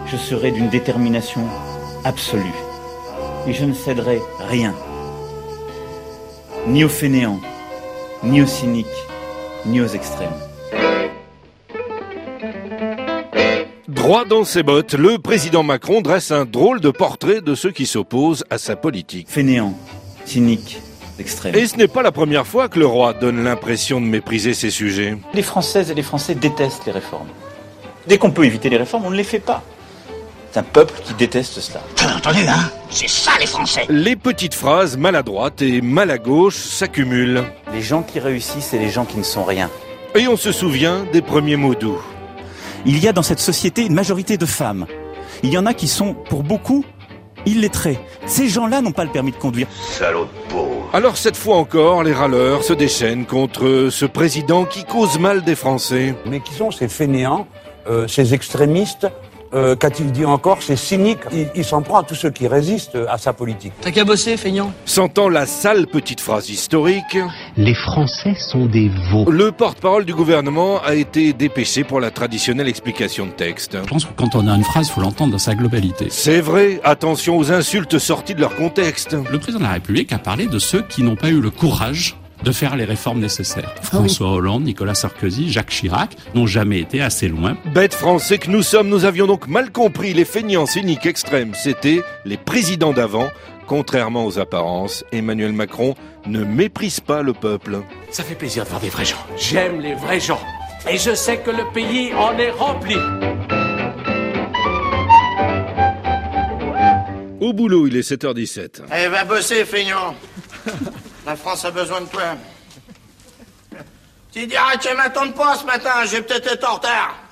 je serai d'une détermination absolue. Et je ne céderai rien. Ni aux fainéants, ni aux cyniques, ni aux extrêmes. Droit dans ses bottes, le président Macron dresse un drôle de portrait de ceux qui s'opposent à sa politique. Fainéants, cyniques, extrêmes. Et ce n'est pas la première fois que le roi donne l'impression de mépriser ses sujets. Les Françaises et les Français détestent les réformes. Dès qu'on peut éviter les réformes, on ne les fait pas. C'est un peuple qui déteste cela. T'as entendu, hein? C'est ça les Français. Les petites phrases mal à droite et mal à gauche s'accumulent. Les gens qui réussissent et les gens qui ne sont rien. Et on se souvient des premiers mots doux. Il y a dans cette société une majorité de femmes. Il y en a qui sont, pour beaucoup, illettrés. Ces gens-là n'ont pas le permis de conduire. Salaud de pauvre. Alors cette fois encore, les râleurs se déchaînent contre ce président qui cause mal des Français. Mais qui sont ces fainéants, ces extrémistes, qu'a-t-il dit encore, ces cyniques? Il s'en prend à tous ceux qui résistent à sa politique. T'as qu'à bosser, feignant. Sentant la sale petite phrase historique, les Français sont des veaux. Le porte-parole du gouvernement a été dépêché pour la traditionnelle explication de texte. Je pense que quand on a une phrase, il faut l'entendre dans sa globalité. C'est vrai, attention aux insultes sorties de leur contexte. Le président de la République a parlé de ceux qui n'ont pas eu le courage de faire les réformes nécessaires. François Hollande, Nicolas Sarkozy, Jacques Chirac n'ont jamais été assez loin. Bêtes français que nous sommes, nous avions donc mal compris les feignants cyniques extrêmes. C'était les présidents d'avant. Contrairement aux apparences, Emmanuel Macron ne méprise pas le peuple. Ça fait plaisir de voir des vrais gens. J'aime les vrais gens. Et je sais que le pays en est rempli. Au boulot, il est 7h17. Allez, va bosser, feignant. La France a besoin de toi. Tu diras que tu m'attends pas ce matin, j'ai peut-être été en retard.